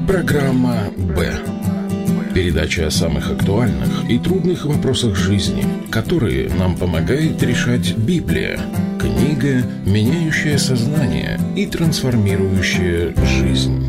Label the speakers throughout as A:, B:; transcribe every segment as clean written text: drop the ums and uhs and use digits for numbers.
A: Программа «Б». Передача о самых актуальных и трудных вопросах жизни, которые нам помогает решать Библия. Книга, меняющая сознание и трансформирующая жизнь.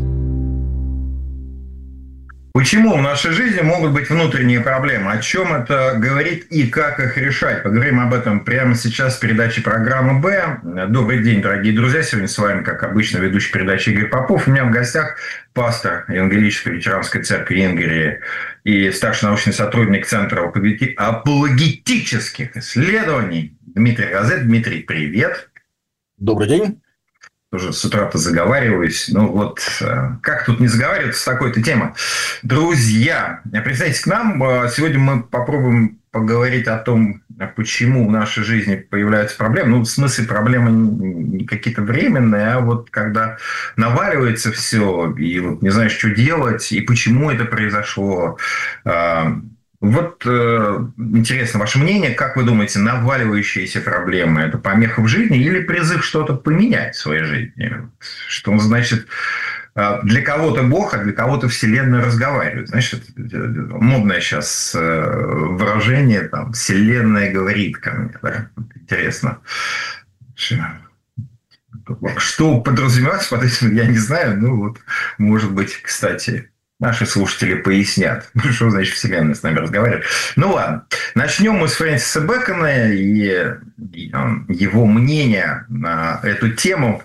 B: Почему в нашей жизни могут быть внутренние проблемы? О чем это говорит и как их решать? Поговорим об этом прямо сейчас в передаче программы «Б». Добрый день, дорогие друзья. Сегодня с вами, как обычно, ведущий передачи Игорь Попов. У меня в гостях пастор Евангелической лютеранской церкви Ингрии и старший научный сотрудник Центра апологетических исследований Дмитрий Розет. Дмитрий, привет.
C: Добрый день.
B: Уже с утра-то заговариваюсь. Ну вот, как тут не заговариваться с такой-то темой? Друзья, присоединяйтесь к нам. Сегодня мы попробуем поговорить о том, почему в нашей жизни появляются проблемы. Ну, в смысле, проблемы не какие-то временные, а вот когда наваливается все, и вот не знаешь, что делать, и почему это произошло. Вот интересно ваше мнение, как вы думаете, наваливающиеся проблемы – это помеха в жизни или призыв что-то поменять в своей жизни? Что значит для кого-то Бог, а для кого-то Вселенная разговаривает? Знаешь, это модное сейчас выражение, там, Вселенная говорит ко мне. Да? Интересно. Что подразумевается под этим, я не знаю. Ну, вот, может быть, кстати, наши слушатели пояснят, что значит Вселенная с нами разговаривает. Ну ладно, начнем мы с Фрэнсиса Бэкона и его мнения на эту тему.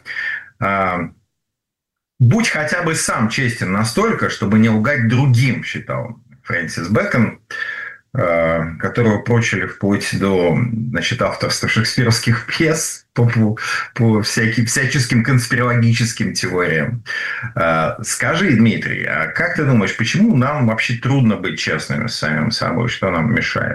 B: «Будь хотя бы сам честен настолько, чтобы не лгать другим», считал Фрэнсис Бэкон, которого прочили вплоть до, значит, авторства шекспировских пьес по всяческим конспирологическим теориям. Скажи, Дмитрий, а как ты думаешь, почему нам вообще трудно быть честными с самим собой? Что нам мешает?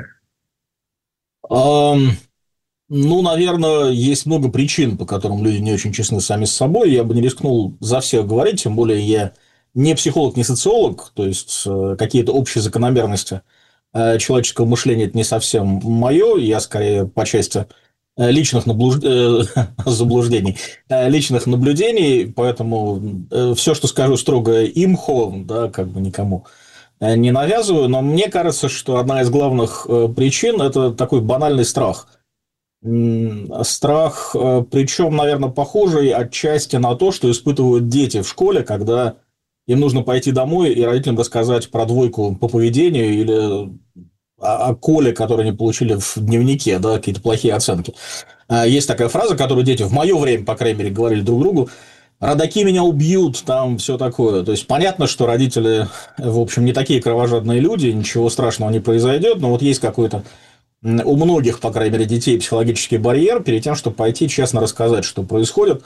C: Ну, наверное, есть много причин, по которым люди не очень честны сами с собой. Я бы не рискнул за всех говорить, тем более я не психолог, не социолог, то есть какие-то общие закономерности человеческого мышления – это не совсем мое, я скорее по части личных заблуждений, личных наблюдений, поэтому все, что скажу, строго имхо, да, как бы никому не навязываю, но мне кажется, что одна из главных причин – это такой банальный страх. Страх, причем, наверное, похожий отчасти на то, что испытывают дети в школе, когда им нужно пойти домой и родителям рассказать про двойку по поведению или о коле, который они получили в дневнике, да, какие-то плохие оценки. Есть такая фраза, которую дети в мое время, по крайней мере, говорили друг другу: «Родаки меня убьют», там все такое. То есть понятно, что родители, в общем, не такие кровожадные люди, ничего страшного не произойдет, но вот есть какой-то у многих, по крайней мере, детей психологический барьер перед тем, чтобы пойти честно рассказать, что происходит.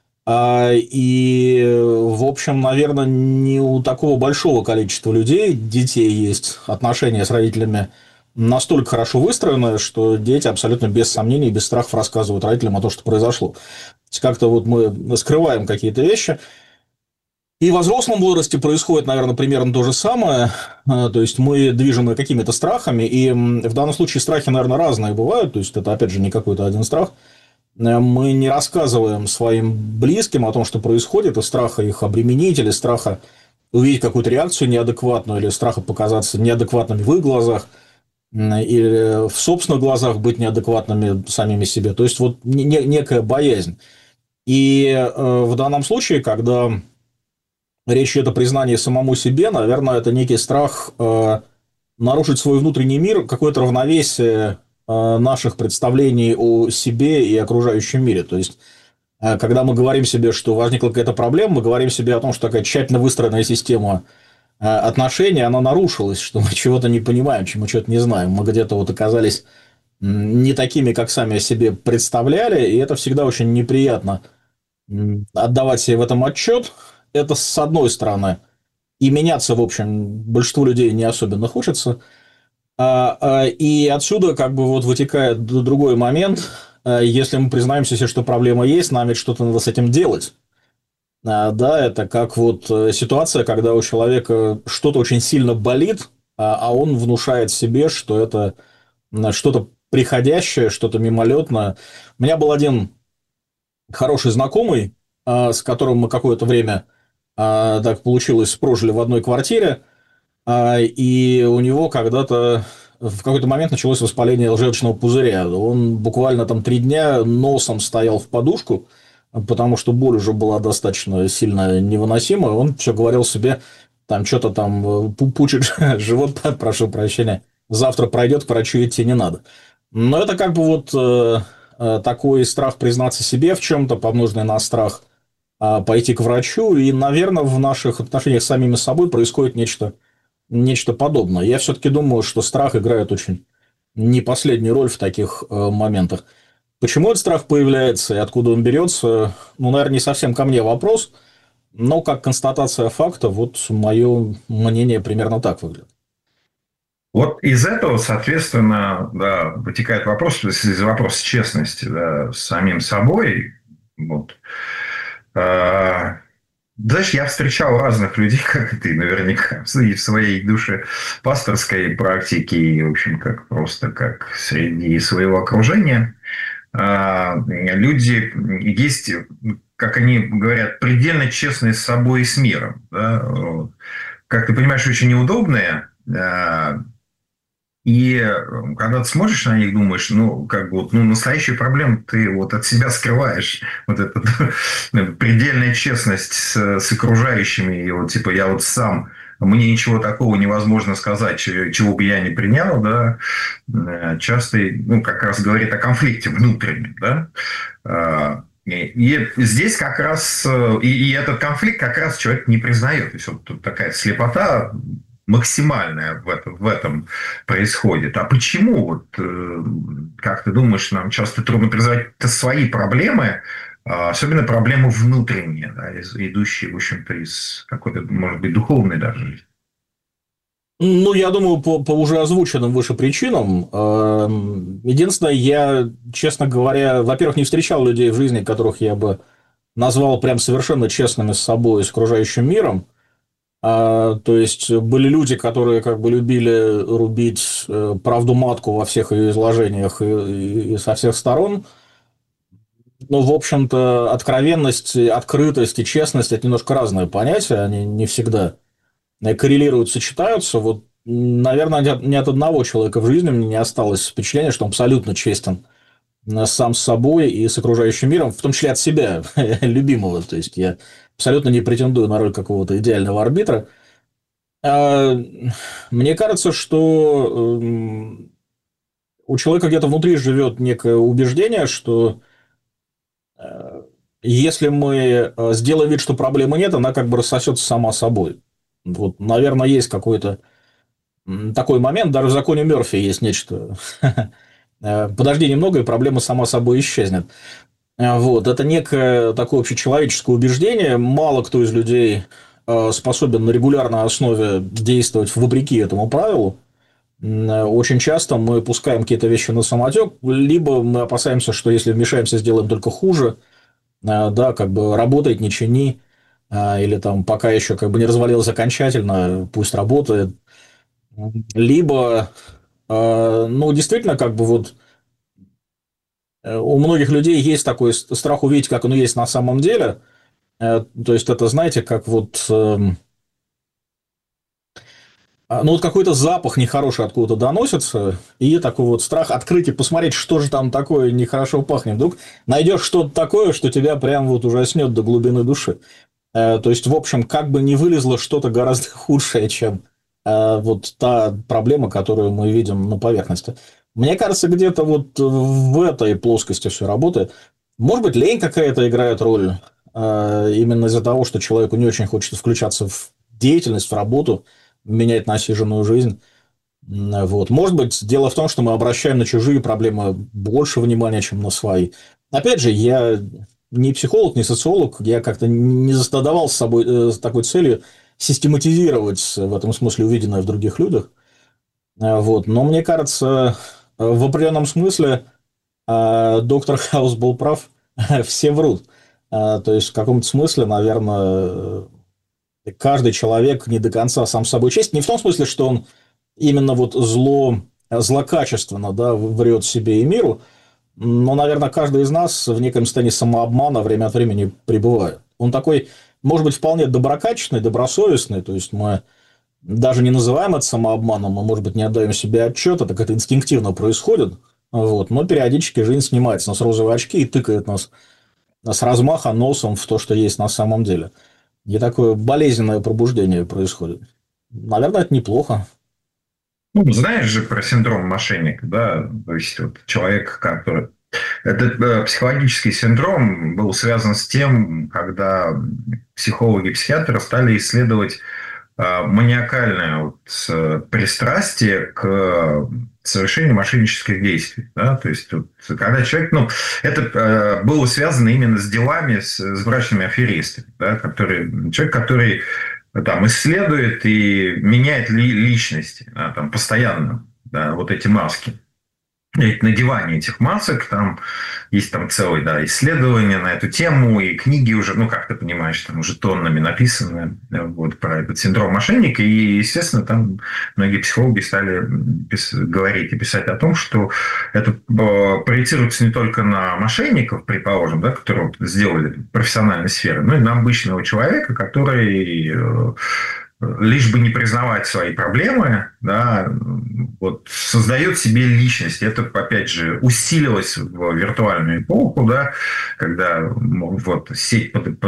C: И, в общем, наверное, не у такого большого количества людей, детей, есть отношения с родителями настолько хорошо выстроены, что дети абсолютно без сомнений, без страхов рассказывают родителям о том, что произошло. То есть как-то вот мы скрываем какие-то вещи. И во взрослом возрасте происходит, наверное, примерно то же самое. То есть мы движены какими-то страхами, и в данном случае страхи, наверное, разные бывают. То есть это, опять же, не какой-то один страх. Мы не рассказываем своим близким о том, что происходит, из страха их обременить, или страха увидеть какую-то реакцию неадекватную, или страха показаться неадекватными в их глазах, или в собственных глазах быть неадекватными самими себе. То есть вот некая боязнь. И в данном случае, когда речь идет о признании самому себе, наверное, это некий страх нарушить свой внутренний мир, какое-то равновесие наших представлений о себе и окружающем мире. То есть, когда мы говорим себе, что возникла какая-то проблема, мы говорим себе о том, что такая тщательно выстроенная система отношений, она нарушилась, что мы чего-то не понимаем, мы чего-то не знаем. Мы где-то вот оказались не такими, как сами о себе представляли, и это всегда очень неприятно отдавать себе в этом отчет. Это с одной стороны. И меняться, в общем, большинству людей не особенно хочется. И отсюда как бы вот вытекает другой момент. Если мы признаемся себе, что проблема есть, нам ведь что-то надо с этим делать. Да, это как вот ситуация, когда у человека что-то очень сильно болит, а он внушает себе, что это что-то приходящее, что-то мимолетное. У меня был один хороший знакомый, с которым мы какое-то время Так получилось, прожили в одной квартире, и у него когда-то в какой-то момент началось воспаление желчного пузыря. Он буквально там 3 дня носом стоял в подушку, потому что боль уже была достаточно сильно невыносимая. Он все говорил себе, там что-то там пучит живот, прошу прощения, завтра пройдет, к врачу идти не надо. Но это как бы вот такой страх признаться себе в чем-то, помноженный на страх пойти к врачу, и, наверное, в наших отношениях с самими собой происходит нечто подобное. Я все-таки думаю, что страх играет очень не последнюю роль в таких моментах. Почему этот страх появляется и откуда он берется, ну, наверное, не совсем ко мне вопрос, но как констатация факта, вот мое мнение примерно так выглядит.
B: Вот из этого, соответственно, да, вытекает вопрос, из вопроса честности, да, с самим собой. Вот. Знаешь, я встречал разных людей, как и ты, наверняка, и в своей душе пасторской практике, и, в общем, как просто как среди своего окружения. Люди есть, как они говорят, предельно честные с собой и с миром. Да? Как ты понимаешь, очень неудобные. И когда ты смотришь на них, думаешь, ну, как бы, ну, настоящую проблему ты вот от себя скрываешь. Вот эта предельная честность с окружающими. И вот, типа, я вот сам, мне ничего такого невозможно сказать, чего бы я не принял, да. Часто, ну, как раз говорит о конфликте внутреннем, да. И здесь как раз, и этот конфликт как раз человек не признает. То есть, вот тут такая слепота максимальная в этом происходит. А почему, вот, как ты думаешь, нам часто трудно признавать свои проблемы, особенно проблемы внутренние, да, идущие, в общем-то, из какой-то, может быть, духовной даже жизни?
C: Ну, я думаю, по уже озвученным выше причинам. Единственное, я, честно говоря, во-первых, не встречал людей в жизни, которых я бы назвал прям совершенно честными с собой и с окружающим миром. То есть были люди, которые как бы любили рубить правду матку во всех ее изложениях и со всех сторон. Но, в общем-то, откровенность, открытость и честность – это немножко разные понятия, они не всегда коррелируют, сочетаются. Вот, наверное, ни от одного человека в жизни мне не осталось впечатления, что он абсолютно честен сам с собой и с окружающим миром, в том числе от себя, любимого. То есть я абсолютно не претендую на роль какого-то идеального арбитра. Мне кажется, что у человека где-то внутри живет некое убеждение, что если мы сделаем вид, что проблемы нет, она как бы рассосется сама собой. Вот, наверное, есть какой-то такой момент, даже в законе Мёрфи есть нечто. Подожди немного, и проблема сама собой исчезнет. Вот, это некое такое общечеловеческое убеждение. Мало кто из людей способен на регулярной основе действовать вопреки этому правилу. Очень часто мы пускаем какие-то вещи на самотек, либо мы опасаемся, что если вмешаемся, сделаем только хуже. Да, как бы работает, не чини, или там пока еще как бы не развалилось окончательно, пусть работает. Либо, ну, действительно, как бы вот у многих людей есть такой страх увидеть, как оно есть на самом деле. То есть, это, знаете, как вот... Ну, вот какой-то запах нехороший откуда-то доносится, и такой вот страх открыть и посмотреть, что же там такое нехорошо пахнет. Вдруг найдешь что-то такое, что тебя прям вот ужаснет до глубины души. То есть, в общем, как бы не вылезло что-то гораздо худшее, чем вот та проблема, которую мы видим на поверхности. Мне кажется, где-то вот в этой плоскости все работает. Может быть, лень какая-то играет роль, именно из-за того, что человеку не очень хочется включаться в деятельность, в работу, менять насиженную жизнь. Вот. Может быть, дело в том, что мы обращаем на чужие проблемы больше внимания, чем на свои. Опять же, я не психолог, не социолог, я как-то не задавал с собой с такой целью систематизировать в этом смысле увиденное в других людях. Вот. Но мне кажется, в определенном смысле доктор Хаус был прав, все врут. То есть, в каком-то смысле, наверное, каждый человек не до конца сам с собой честен. Не в том смысле, что он именно вот злокачественно, да, врет себе и миру, но, наверное, каждый из нас в неком состоянии самообмана время от времени пребывает. Он такой может быть, вполне доброкачественный, добросовестный, то есть мы даже не называем это самообманом, мы, может быть, не отдаем себе отчета, так это инстинктивно происходит, вот, но периодически жизнь снимает с нас розовые очки и тыкает нас с размаха носом в то, что есть на самом деле. И такое болезненное пробуждение происходит. Наверное, это неплохо.
B: Ну, знаешь же про синдром мошенника, да? То есть, вот человек, который... Этот психологический синдром был связан с тем, когда психологи и психиатры стали исследовать маниакальное пристрастие к совершению мошеннических действий. Да? То есть, вот, когда человек... Ну, это было связано именно с делами с брачными аферистами. Да? Человек, который там исследует и меняет личности, да, там, постоянно, да, вот эти маски. И надевание этих масок, там есть там целое, да, исследование на эту тему, и книги уже, ну, как ты понимаешь, там уже тоннами написаны вот, про этот синдром мошенника, и, естественно, там многие психологи стали говорить и писать о том, что это проецируется не только на мошенников, предположим, да, которые сделали профессиональной сферы, но и на обычного человека, который... лишь бы не признавать свои проблемы, да, вот, создает себе личность. Это, опять же, усилилось в виртуальную эпоху, да, когда вот, сеть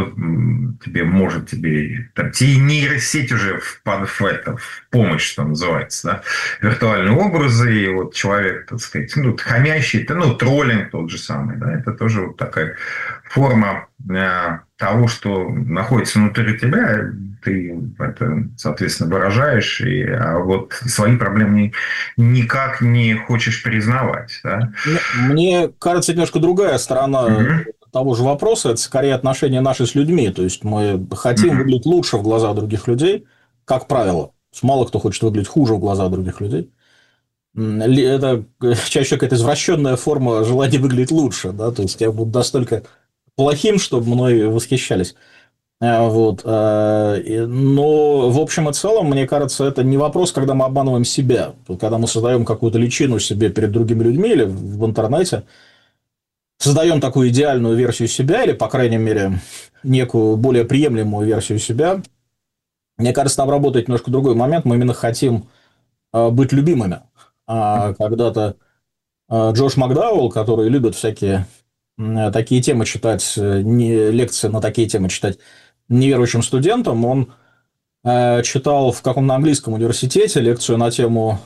B: тебе может там, нейросеть уже в помощь, что называется, да, виртуальные образы, и вот человек, так сказать, ну, хамящий, ну, троллинг тот же самый, да, это тоже вот такая форма того, что находится внутри тебя, ты это, соответственно, выражаешь, а вот свои проблемы никак не хочешь признавать. Да?
C: Мне кажется, это немножко другая сторона того же вопроса. Это скорее отношения наши с людьми. То есть мы хотим выглядеть лучше в глазах других людей, как правило. Мало кто хочет выглядеть хуже в глазах других людей. Это чаще какая-то извращенная форма желания выглядеть лучше. Да? То есть я буду настолько плохим, чтобы мной восхищались. Вот. Но в общем и целом, мне кажется, это не вопрос, когда мы обманываем себя. Когда мы создаем какую-то личину себе перед другими людьми или в интернете, создаем такую идеальную версию себя, или, по крайней мере, некую более приемлемую версию себя. Мне кажется, нам работает немножко другой момент. Мы именно хотим быть любимыми. Когда-то Джош Макдауэлл, который любит всякие такие темы читать, лекции на такие темы читать неверующим студентам, он читал в каком-то английском университете лекцию на тему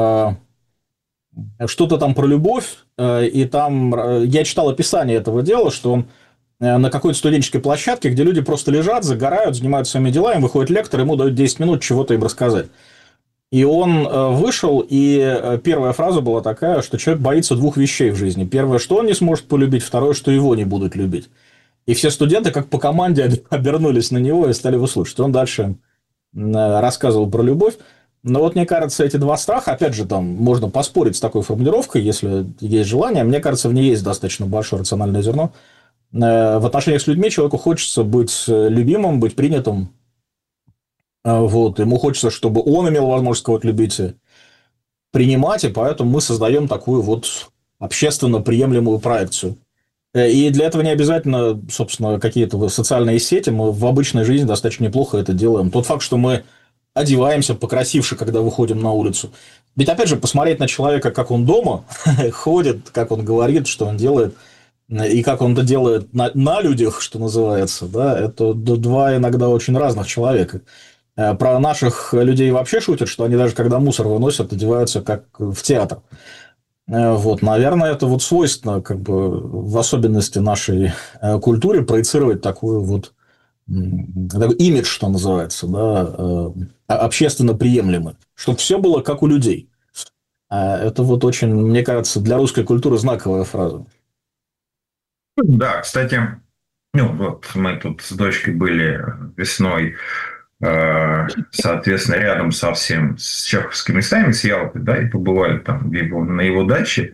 C: что-то там про любовь, и там я читал описание этого дела, что он на какой-то студенческой площадке, где люди просто лежат, загорают, занимаются своими делами, выходит лектор, ему дают 10 минут чего-то им рассказать. И он вышел, и первая фраза была такая, что человек боится двух вещей в жизни. Первое, что он не сможет полюбить, второе, что его не будут любить. И все студенты, как по команде, обернулись на него и стали его слушать. Он дальше рассказывал про любовь. Но вот мне кажется, эти два страха, опять же, там можно поспорить с такой формулировкой, если есть желание. Мне кажется, в ней есть достаточно большое рациональное зерно. В отношениях с людьми человеку хочется быть любимым, быть принятым. Вот. Ему хочется, чтобы он имел возможность кого-то любить и принимать, и поэтому мы создаем такую вот общественно приемлемую проекцию. И для этого не обязательно, собственно, какие-то социальные сети. Мы в обычной жизни достаточно неплохо это делаем. Тот факт, что мы одеваемся покрасивше, когда выходим на улицу. Ведь, опять же, посмотреть на человека, как он дома ходит, как он говорит, что он делает, и как он это делает на людях, что называется, да, это два иногда очень разных человека. Про наших людей вообще шутят, что они даже когда мусор выносят, одеваются как в театр. Вот, наверное, это вот свойственно, как бы, в особенности нашей культуре проецировать такую вот такой имидж, что называется, да, общественно приемлемый, чтобы все было как у людей. Это вот очень, мне кажется, для русской культуры знаковая фраза.
B: Да, кстати, ну вот мы тут с дочкой были весной, соответственно, рядом совсем с чеховскими местами, с Ялтой, да, и побывали там на его даче,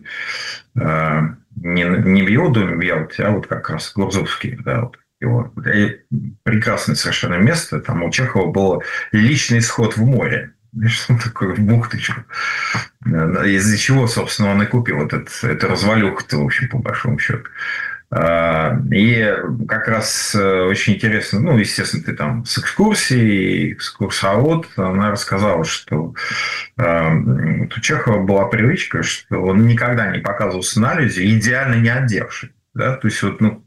B: не в его доме в Ялте, а вот как раз Гурзовский, да, вот его. Прекрасное совершенно место. Там у Чехова был личный сход в море. Что такое, в бухточку. Из-за чего, собственно, он и купил эту развалюху-то, в общем, по большому счету. И как раз очень интересно, ну, естественно, ты там с экскурсией, экскурсовод, она рассказала, что у Чехова была привычка, что он никогда не показывался на люди, идеально не одевший. Да? То есть, вот, ну,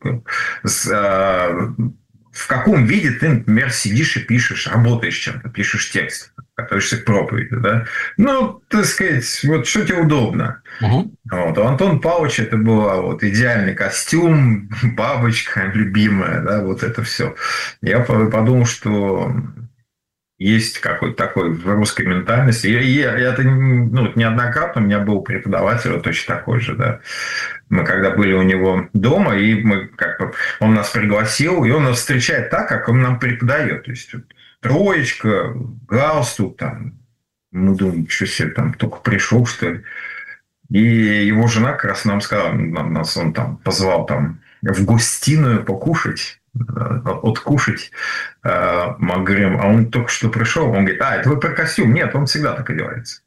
B: в каком виде ты, например, сидишь и пишешь, работаешь чем-то, пишешь текст, готовишься к проповеди, да? Ну, так сказать, вот что тебе удобно. Вот. У Антона Павловича это был вот идеальный костюм, бабочка любимая, да, вот это все. Я подумал, что есть какой-то такой в русской ментальности. И это, ну, неоднократно у меня был преподаватель вот точно такой же, да. Мы когда были у него дома, и мы как бы, он нас пригласил, и он нас встречает так, как он нам преподает. То есть троечка, галстук, там, мы думаем, что себе там только пришел, что ли. И его жена как раз нам сказала, нас он там позвал там в гостиную покушать, откушать. Мы говорим, а он только что пришел. Он говорит, это вы про костюм? Нет, он всегда так одевается.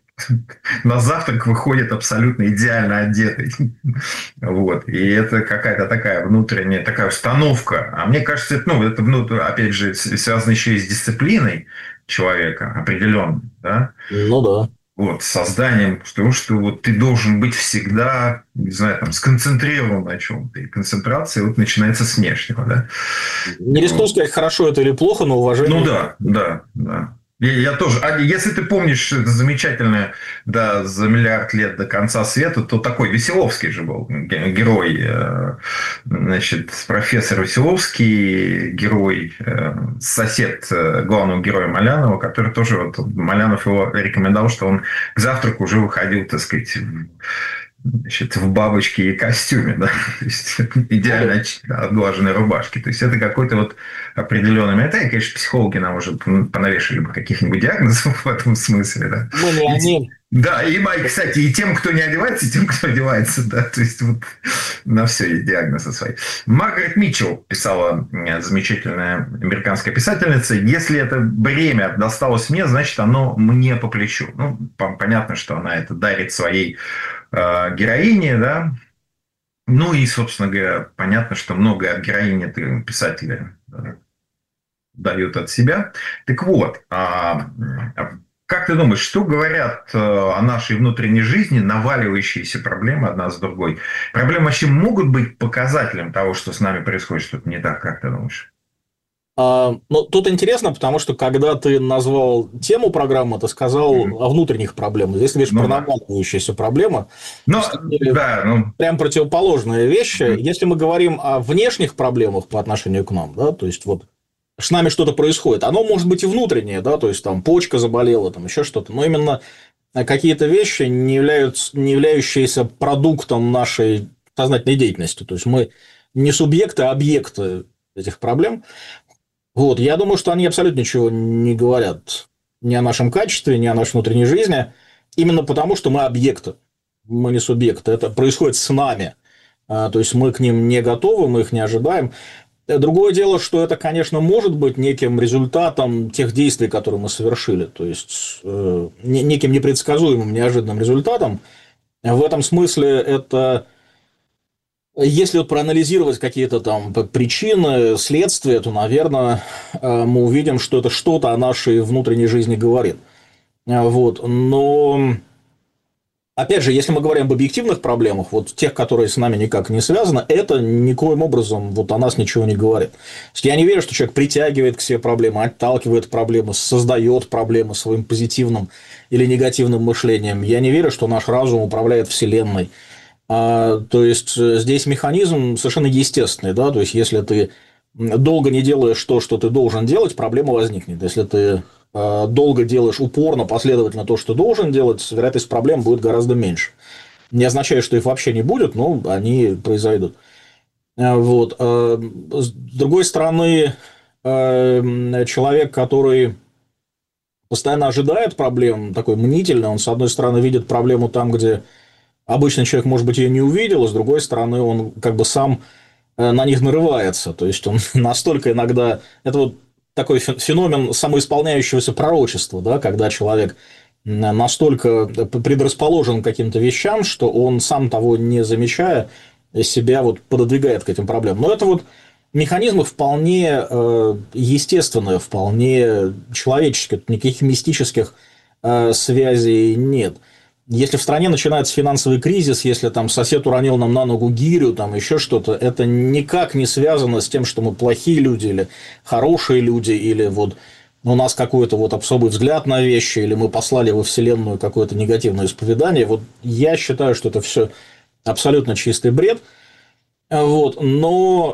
B: На завтрак выходит абсолютно идеально одетый. Вот. И это какая-то такая внутренняя такая установка. А мне кажется, это опять же, связано еще и с дисциплиной человека определенно. Да?
C: Ну да.
B: Вот, созданием того, что вот ты должен быть всегда, не знаю, там, сконцентрирован на чем-то. И концентрация вот начинается с внешнего, да.
C: Не рискну сказать, хорошо это или плохо, но уважение.
B: Ну да. Я тоже. А если ты помнишь это замечательное, да, за миллиард лет до конца света, то такой Веселовский же был герой, значит, профессор Веселовский, герой, сосед главного героя Малянова, который тоже, вот Малянов его рекомендовал, что он к завтраку уже выходил, так сказать, значит, в бабочке и костюме, да, то есть идеально отглаженной рубашке. То есть это какой-то вот определенный момент. И, конечно, психологи нам уже понавешали бы каких-нибудь диагнозов в этом смысле, да.
C: Мы не они.
B: Да, и, кстати, и тем, кто не одевается, и тем, кто одевается, да, то есть вот на все есть диагнозы свои. Маргарет Митчелл писала, замечательная американская писательница, если это бремя досталось мне, значит, оно мне по плечу. Ну, понятно, что она это дарит своей героине, да. Ну и, собственно говоря, понятно, что многое от героини писателя дают от себя. Так вот, как ты думаешь, что говорят о нашей внутренней жизни наваливающиеся проблемы одна с другой? Проблемы вообще могут быть показателем того, что с нами происходит что-то не так, как ты думаешь?
C: Ну, тут интересно, потому что когда ты назвал тему программы, ты сказал о внутренних проблемах. Здесь лишь про наваливающиеся проблемы. Прям противоположные вещи. Если мы говорим о внешних проблемах по отношению к нам, да, то есть вот с нами что-то происходит, оно может быть и внутреннее, да, то есть там почка заболела, там еще что-то, но именно какие-то вещи, не являющиеся продуктом нашей сознательной деятельности. То есть мы не субъекты, а объекты этих проблем. Вот, я думаю, что они абсолютно ничего не говорят ни о нашем качестве, ни о нашей внутренней жизни, именно потому, что мы объекты, мы не субъекты, это происходит с нами, то есть мы к ним не готовы, мы их не ожидаем. Другое дело, что это, конечно, может быть неким результатом тех действий, которые мы совершили, то есть неким непредсказуемым, неожиданным результатом. В этом смысле это... Если вот проанализировать какие-то там причины, следствия, то, наверное, мы увидим, что это что-то о нашей внутренней жизни говорит. Вот. Но, опять же, если мы говорим об объективных проблемах, вот тех, которые с нами никак не связаны, это никоим образом вот о нас ничего не говорит. Я не верю, что человек притягивает к себе проблемы, отталкивает проблемы, создает проблемы своим позитивным или негативным мышлением. Я не верю, что наш разум управляет Вселенной. То есть здесь механизм совершенно естественный, да, то есть если ты долго не делаешь то, что ты должен делать, проблема возникнет. Если ты долго делаешь упорно, последовательно то, что должен делать, вероятность проблем будет гораздо меньше. Не означает, что их вообще не будет, но они произойдут. Вот. С другой стороны, человек, который постоянно ожидает проблем, такой мнительный, он, с одной стороны, видит проблему там, где обычный человек, может быть, ее не увидел, а с другой стороны, он как бы сам на них нарывается. То есть он настолько иногда... Это вот такой феномен самоисполняющегося пророчества, да, когда человек настолько предрасположен к каким-то вещам, что он, сам того не замечая, себя вот пододвигает к этим проблемам. Но это вот механизмы вполне естественные, вполне человеческие, никаких мистических связей нет. Если в стране начинается финансовый кризис, если там сосед уронил нам на ногу гирю, там еще что-то, это никак не связано с тем, что мы плохие люди или хорошие люди, или вот у нас какой-то вот особый взгляд на вещи, или мы послали во Вселенную какое-то негативное исповедание. Вот я считаю, что это все абсолютно чистый бред. Вот, но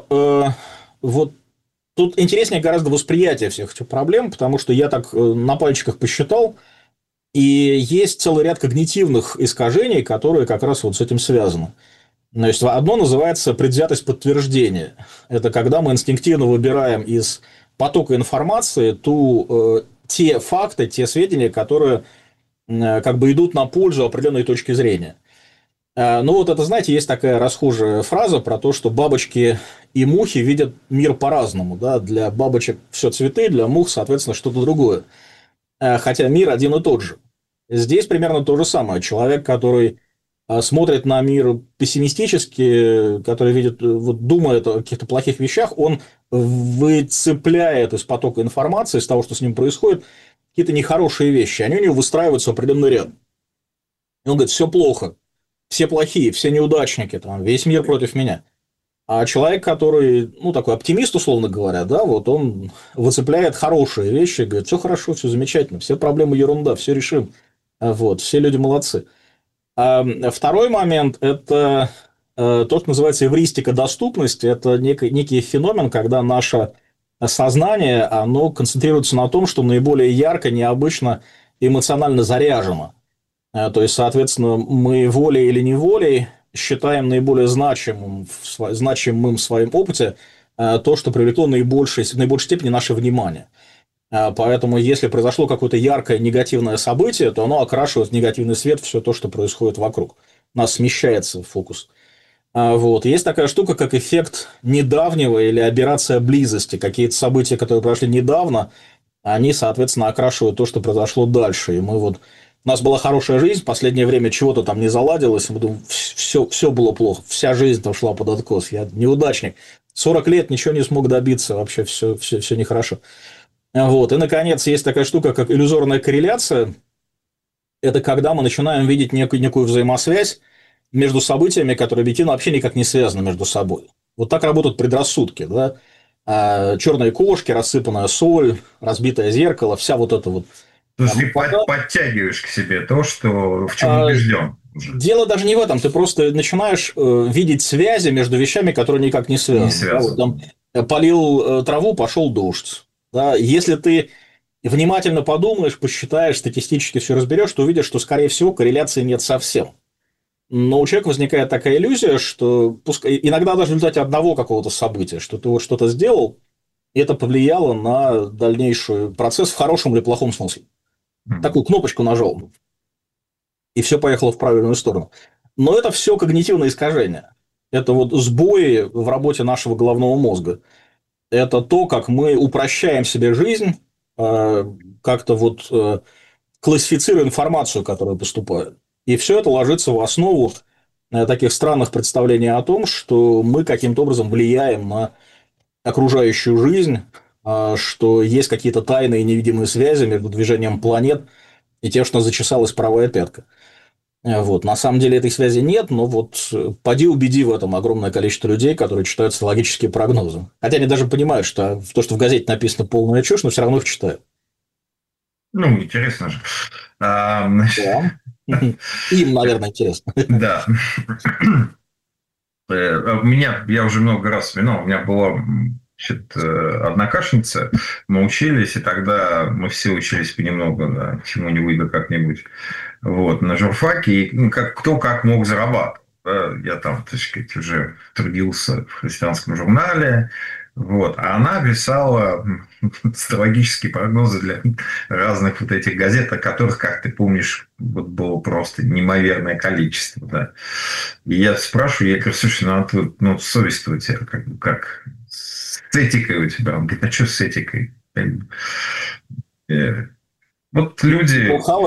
C: вот тут интереснее гораздо восприятие всех этих проблем, потому что я так на пальчиках посчитал, и есть целый ряд когнитивных искажений, которые как раз вот с этим связаны. То есть, одно называется предвзятость подтверждения. Это когда мы инстинктивно выбираем из потока информации те факты, те сведения, которые как бы идут на пользу определенной точки зрения. Ну, вот это, знаете, есть такая расхожая фраза про то, что бабочки и мухи видят мир по-разному. Да? Для бабочек все цветы, для мух, соответственно, что-то другое. Хотя мир один и тот же. Здесь примерно то же самое. Человек, который смотрит на мир пессимистически, который видит, вот, думает о каких-то плохих вещах, он выцепляет из потока информации, из того, что с ним происходит, какие-то нехорошие вещи. Они у него выстраиваются в определенный ряд. И он говорит, все плохо. Все плохие, все неудачники, там, весь мир против меня. А человек, который, ну, такой оптимист, условно говоря, да, вот он выцепляет хорошие вещи, говорит, все хорошо, все замечательно, все проблемы ерунда, все решим, вот, все люди молодцы. А второй момент – это то, что называется эвристика доступности, это некий феномен, когда наше сознание, оно концентрируется на том, что наиболее ярко, необычно, эмоционально заряжено. То есть, соответственно, мы волей или неволей считаем наиболее значимым в своем опыте то, что привлекло в наибольшей степени наше внимание. Поэтому, если произошло какое-то яркое негативное событие, то оно окрашивает в негативный свет все то, что происходит вокруг. У нас смещается фокус. Вот. Есть такая штука, как эффект недавнего или аберрация близости. Какие-то события, которые прошли недавно, они, соответственно, окрашивают то, что произошло дальше. И мы вот... У нас была хорошая жизнь, в последнее время чего-то там не заладилось, мы думаем, все было плохо, вся жизнь там шла под откос, я неудачник, 40 лет ничего не смог добиться, вообще все нехорошо. Вот. И, наконец, есть такая штука, как иллюзорная корреляция, это когда мы начинаем видеть некую взаимосвязь между событиями, которые объективно вообще никак не связаны между собой. Вот так работают предрассудки, да? Черные кошки, рассыпанная соль, разбитое зеркало, вся вот эта вот.
B: То есть ты подтягиваешь к себе то, что в чем убежден.
C: Дело даже не в этом. Ты просто начинаешь видеть связи между вещами, которые никак не связаны. Да, вот там полил траву, пошел дождь. Да, если ты внимательно подумаешь, посчитаешь, статистически все разберешь, то увидишь, что, скорее всего, корреляции нет совсем. Но у человека возникает такая иллюзия, что иногда даже в результате одного какого-то события, что ты вот что-то сделал, и это повлияло на дальнейший процесс в хорошем или плохом смысле. Такую кнопочку нажал, и все поехало в правильную сторону. Но это все когнитивное искажение. Это вот сбои в работе нашего головного мозга. Это то, как мы упрощаем себе жизнь, как-то вот классифицируя информацию, которая поступает. И все это ложится в основу таких странных представлений о том, что мы каким-то образом влияем на окружающую жизнь, что есть какие-то тайные невидимые связи между движением планет и тем, что зачесалась правая пятка. Вот. На самом деле этой связи нет, но вот поди убеди в этом огромное количество людей, которые читают астрологические прогнозы. Хотя они даже понимают, что то, что в газете написано, полная чушь, но все равно их читают.
B: Ну, интересно же.
C: Да. Им, наверное, интересно.
B: Да. Я уже много раз вспоминал, у меня была однокашница, мы учились, и тогда мы все учились понемногу, да, чему-нибудь да как-нибудь. Вот, на журфаке, и кто как мог зарабатывать. Да. Я там, так сказать, уже трудился в христианском журнале, вот, а она писала астрологические прогнозы для разных вот этих газет, о которых, как ты помнишь, вот было просто неимоверное количество. Да. И я спрашиваю, я говорю, слушай, ну совесть у тебя как с этикой у тебя? Он говорит, а что с этикой? Вот люди...
C: Хавают.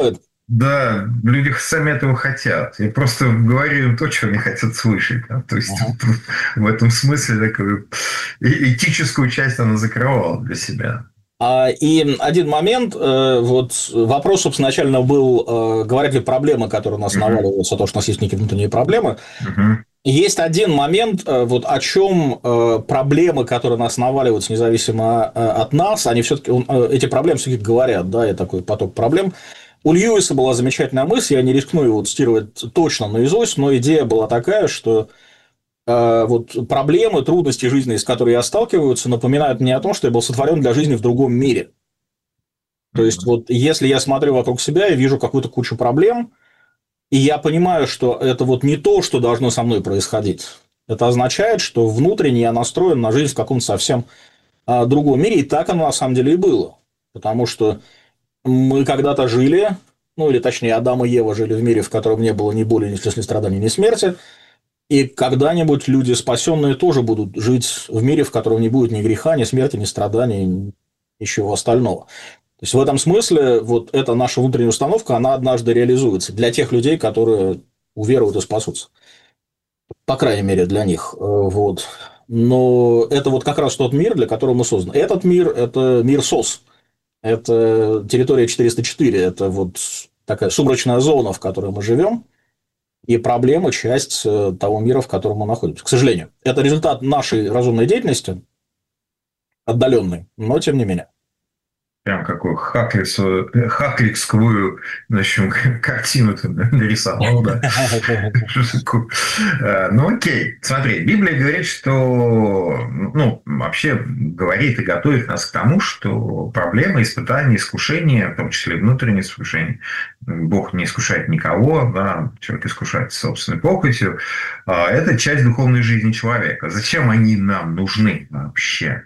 B: Да, люди сами этого хотят. Я просто говорю им то, что они хотят слышать. Да? То есть в этом смысле такую этическую часть она закрывала для себя.
C: И один момент, вот вопрос, собственно, начально был, говорят ли проблемы, которые у нас наваливаются, то, что у нас есть некие внутренние проблемы. Есть один момент, вот о чем проблемы, которые у нас наваливаются, независимо от нас, они все-таки эти проблемы все-таки говорят, да, и такой поток проблем. У Льюиса была замечательная мысль, я не рискну его цитировать точно наизусть, но идея была такая, что вот проблемы, трудности жизни, с которыми я сталкиваюсь, напоминают мне о том, что я был сотворен для жизни в другом мире. То есть, вот если я смотрю вокруг себя и вижу какую-то кучу проблем, и я понимаю, что это вот не то, что должно со мной происходить, это означает, что внутренне я настроен на жизнь в каком-то совсем другом мире, и так оно на самом деле и было. Потому что мы когда-то жили, ну или точнее Адам и Ева жили в мире, в котором не было ни боли, ни слез, ни страданий, ни смерти. И когда-нибудь люди спасенные тоже будут жить в мире, в котором не будет ни греха, ни смерти, ни страданий, ни ничего остального. То есть в этом смысле вот эта наша внутренняя установка, она однажды реализуется для тех людей, которые уверуют и спасутся. По крайней мере, для них. Вот. Но это вот как раз тот мир, для которого мы созданы. Этот мир – это мир СОС. Это территория 404. Это вот такая сумрачная зона, в которой мы живем. И проблема – часть того мира, в котором мы находимся. К сожалению, это результат нашей разумной деятельности, отдаленной, но тем не менее.
B: Прям какую хакликскую, значит, картину ты нарисовал, да? Ну, окей. Смотри, Библия говорит, что, ну, вообще говорит и готовит нас к тому, что проблемы, испытания, искушения, в том числе внутренние искушения, Бог не искушает никого, да, человек искушает собственной похотью, это часть духовной жизни человека. Зачем они нам нужны вообще?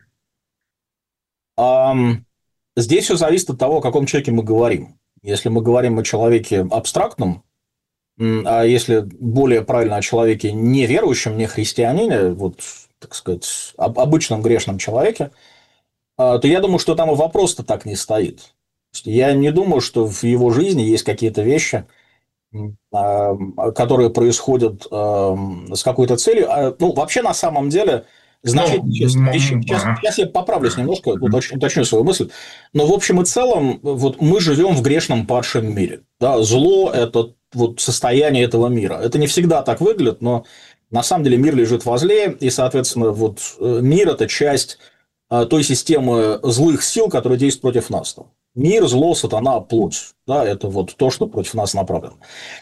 C: Здесь все зависит от того, о каком человеке мы говорим. Если мы говорим о человеке абстрактном, а если более правильно о человеке неверующем, не христианине, вот, так сказать, обычном грешном человеке, то я думаю, что там и вопрос-то так не стоит. Я не думаю, что в его жизни есть какие-то вещи, которые происходят с какой-то целью. Ну, вообще, на самом деле... Сейчас я поправлюсь немножко, уточню свою мысль. Но в общем и целом вот мы живем в грешном падшем мире. Да? Зло – это вот состояние этого мира. Это не всегда так выглядит, но на самом деле мир лежит возле, и, соответственно, вот мир – это часть той системы злых сил, которые действуют против нас. Мир, зло, сатана, плоть. Да? Это вот то, что против нас направлено.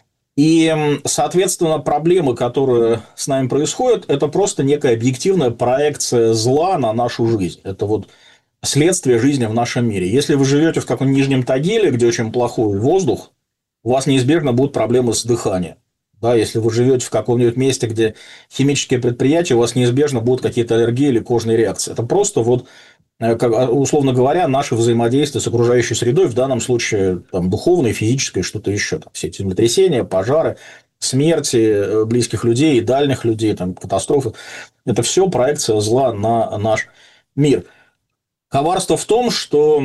C: И, соответственно, проблемы, которые с нами происходят, это просто некая объективная проекция зла на нашу жизнь. Это вот следствие жизни в нашем мире. Если вы живете в каком-нибудь Нижнем Тагиле, где очень плохой воздух, у вас неизбежно будут проблемы с дыханием. Да, если вы живете в каком-нибудь месте, где химические предприятия, у вас неизбежно будут какие-то аллергии или кожные реакции. Это просто вот, условно говоря, наше взаимодействие с окружающей средой, в данном случае там, духовное, физическое, что-то еще. Там, все эти землетрясения, пожары, смерти близких людей, дальних людей, там, катастрофы. Это все проекция зла на наш мир. Коварство в том, что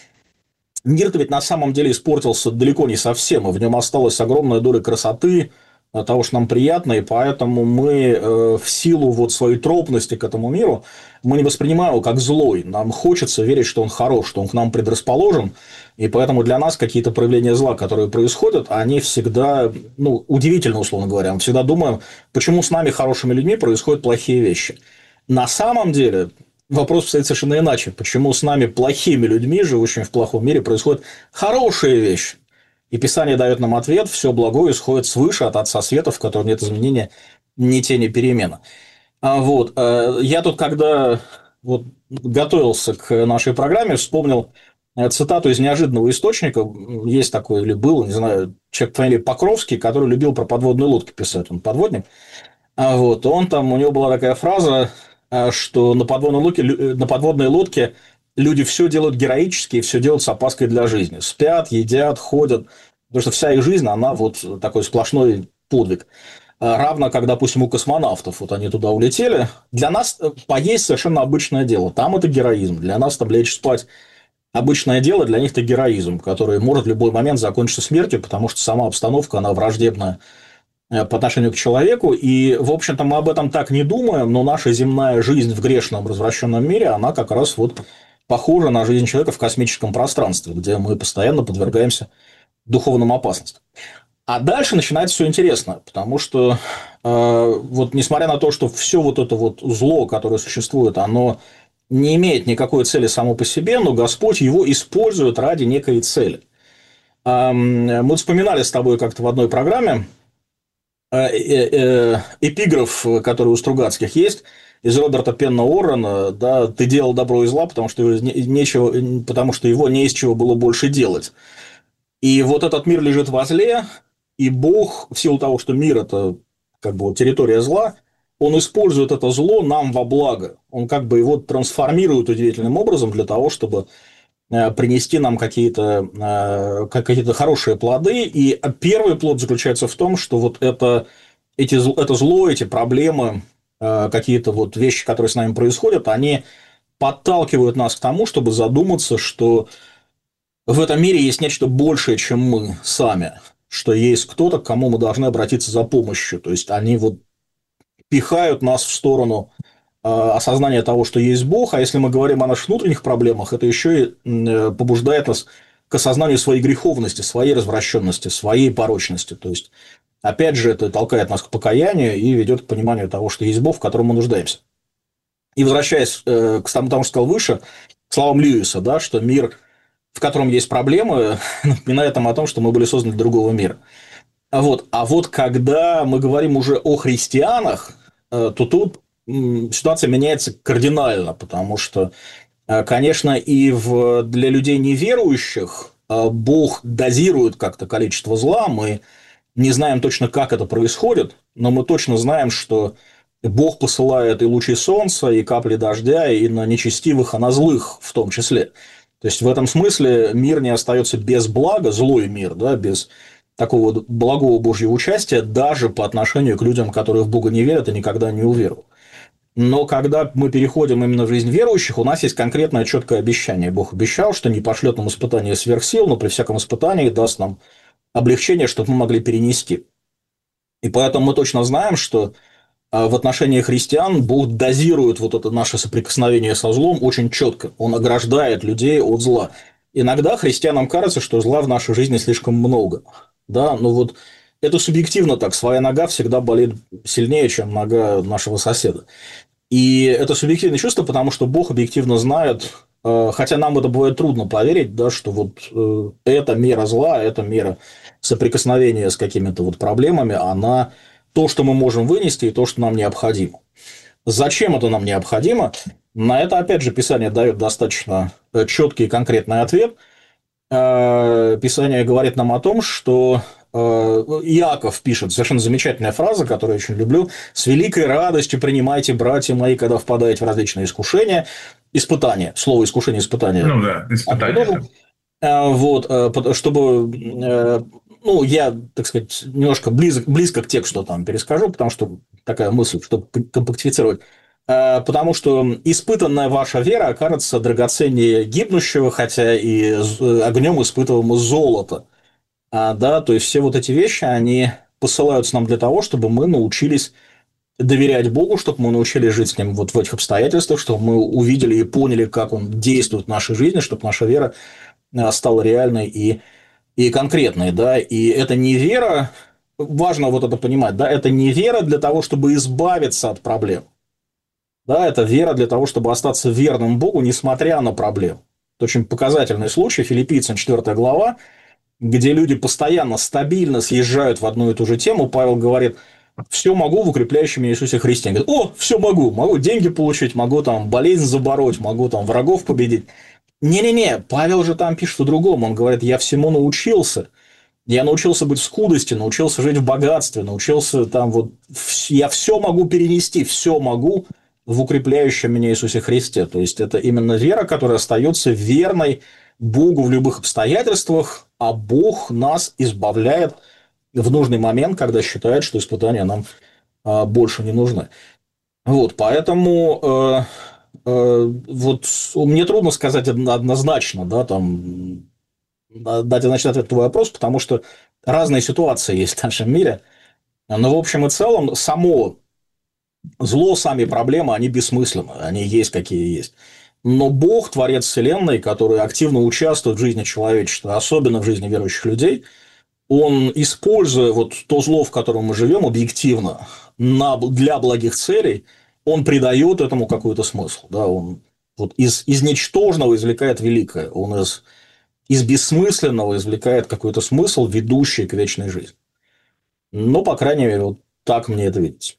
C: мир-то ведь на самом деле испортился далеко не совсем, и в нем осталась огромная доля красоты, того, что нам приятно, и поэтому мы в силу вот своей тропности к этому миру мы не воспринимаем его как злой. Нам хочется верить, что он хорош, что он к нам предрасположен, и поэтому для нас какие-то проявления зла, которые происходят, они всегда, ну, удивительно, условно говоря, мы всегда думаем, почему с нами, хорошими людьми, происходят плохие вещи. На самом деле вопрос стоит совершенно иначе. Почему с нами, плохими людьми, живущими в плохом мире, происходят хорошие вещи? И Писание дает нам ответ: все благое исходит свыше от Отца Света, в котором нет изменения, ни тени перемены. Вот. Я тут, когда вот готовился к нашей программе, вспомнил цитату из неожиданного источника. Есть такой, или был, не знаю, человек по фамилии Покровский, который любил про подводные лодки писать. Он подводник. Вот. Он там, у него была такая фраза, что на подводной лодке люди все делают героически и все делают с опаской для жизни. Спят, едят, ходят. Потому что вся их жизнь, она вот такой сплошной подвиг. Равно как, допустим, у космонавтов. Вот они туда улетели. Для нас поесть совершенно обычное дело. Там это героизм. Для нас там лечь спать обычное дело, для них это героизм, который может в любой момент закончиться смертью, потому что сама обстановка, она враждебна по отношению к человеку. И, в общем-то, мы об этом так не думаем, но наша земная жизнь в грешном, развращенном мире, она как раз вот похожа на жизнь человека в космическом пространстве, где мы постоянно подвергаемся духовным опасностям. А дальше начинается все интересно, потому что вот несмотря на то, что все вот это вот зло, которое существует, оно не имеет никакой цели само по себе, но Господь его использует ради некой цели. Мы вспоминали с тобой как-то в одной программе эпиграф, который у Стругацких есть, из Роберта Пенна Уоррена, да, «Ты делал добро и зла, потому что его не из чего было больше делать». И вот этот мир лежит во зле, и Бог, в силу того, что мир – это как бы территория зла, он использует это зло нам во благо. Он как бы его трансформирует удивительным образом для того, чтобы принести нам какие-то хорошие плоды. И первый плод заключается в том, что вот это зло, эти проблемы, какие-то вот вещи, которые с нами происходят, они подталкивают нас к тому, чтобы задуматься, что в этом мире есть нечто большее, чем мы сами, что есть кто-то, к кому мы должны обратиться за помощью. То есть они вот пихают нас в сторону осознания того, что есть Бог, а если мы говорим о наших внутренних проблемах, это еще и побуждает нас к осознанию своей греховности, своей развращенности, своей порочности. То есть, опять же, это толкает нас к покаянию и ведет к пониманию того, что есть Бог, в котором мы нуждаемся. И возвращаясь к тому, что сказал выше, к словам Льюиса, да, что мир, в котором есть проблемы, напоминает нам о том, что мы были созданы для другого мира. А вот когда мы говорим уже о христианах, то тут ситуация меняется кардинально, потому что, конечно, и для людей неверующих Бог дозирует как-то количество зла. Мы не знаем точно, как это происходит, но мы точно знаем, что Бог посылает и лучи солнца, и капли дождя, и на нечестивых, а на злых в том числе. То есть, в этом смысле мир не остается без блага, злой мир, да, без такого благого Божьего участия, даже по отношению к людям, которые в Бога не верят и никогда не уверовали. Но когда мы переходим именно в жизнь верующих, у нас есть конкретное четкое обещание. Бог обещал, что не пошлет нам испытание сверх сил, но при всяком испытании даст нам облегчение, чтобы мы могли перенести. И поэтому мы точно знаем, что в отношении христиан Бог дозирует вот это наше соприкосновение со злом очень четко. Он ограждает людей от зла. Иногда христианам кажется, что зла в нашей жизни слишком много. Да, но вот это субъективно так. Своя нога всегда болит сильнее, чем нога нашего соседа. И это субъективное чувство, потому что Бог объективно знает, хотя нам это бывает трудно поверить, да, что вот эта мера зла, эта мера соприкосновения с какими-то вот проблемами, она то, что мы можем вынести, и то, что нам необходимо. Зачем это нам необходимо? На это, опять же, Писание дает достаточно четкий и конкретный ответ. Писание говорит нам о том, что Иаков пишет совершенно замечательная фраза, которую я очень люблю: «С великой радостью принимайте, братья мои, когда впадаете в различные искушения». Испытания. Слово искушение, испытание.
B: Ну да, испытание.
C: Вот, чтобы, ну, я, так сказать, немножко близко к тексту там перескажу, потому что такая мысль, чтобы компактифицировать. Потому что испытанная ваша вера окажется драгоценнее гибнущего, хотя и огнем испытываемого золота. Да, то есть все вот эти вещи, они посылаются нам для того, чтобы мы научились доверять Богу, чтобы мы научились жить с Ним вот в этих обстоятельствах, чтобы мы увидели и поняли, как Он действует в нашей жизни, чтобы наша вера стала реальной и конкретной. Да? И это не вера, важно вот это понимать, да, это не вера для того, чтобы избавиться от проблем. Да, это вера для того, чтобы остаться верным Богу, несмотря на проблемы. Это очень показательный случай, Филиппийцам 4 глава, где люди постоянно, стабильно съезжают в одну и ту же тему. Павел говорит: все могу в укрепляющем меня Иисусе Христе. Он говорит: о, все могу деньги получить, могу там болезнь забороть, могу там врагов победить. Не-не-не, Павел же там пишет о другом. Он говорит: я всему научился. Я научился быть в скудости, научился жить в богатстве, научился там вот... Я все могу перенести, все могу в укрепляющем меня Иисусе Христе. То есть, это именно вера, которая остается верной Богу в любых обстоятельствах, а Бог нас избавляет в нужный момент, когда считает, что испытания нам больше не нужны. Вот, поэтому Вот мне трудно сказать однозначно, да, там, дать однозначный ответ на твой вопрос, потому что разные ситуации есть в нашем мире. Но, в общем и целом, само зло, сами проблемы, они бессмысленны, они есть, какие есть. Но Бог, Творец Вселенной, который активно участвует в жизни человечества, особенно в жизни верующих людей, он, используя вот то зло, в котором мы живем, объективно, для благих целей, он придает этому какой-то смысл. Да? Он вот из ничтожного извлекает великое, он из бессмысленного извлекает какой-то смысл, ведущий к вечной жизни. Ну, по крайней мере, вот так мне это видится.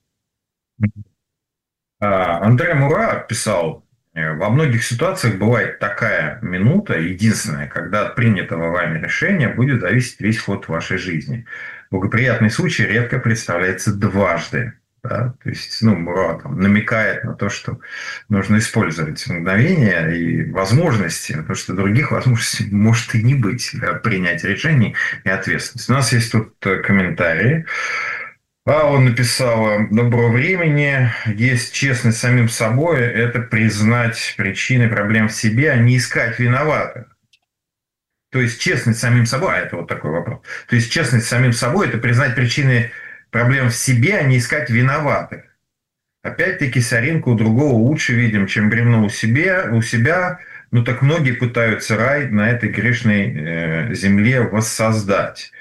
B: Андре Мура писал: во многих ситуациях бывает такая минута, единственная, когда от принятого вами решения будет зависеть весь ход вашей жизни. Благоприятный случай редко представляется дважды. Да? То есть, Мура там намекает на то, что нужно использовать мгновения и возможности, потому что других возможностей может и не быть для принятия решений и ответственности. У нас есть тут комментарии. Он написал: доброго времени. Есть честность с самим собой. Это признать причины проблем в себе, а не искать виноватых. То есть честность с самим собой, это вот такой вопрос. То есть честность с самим собой – это признать причины проблем в себе, а не искать виноватых. Опять-таки соринку у другого лучше видим, чем бревно у себя. Ну так многие пытаются рай на этой грешной земле воссоздать.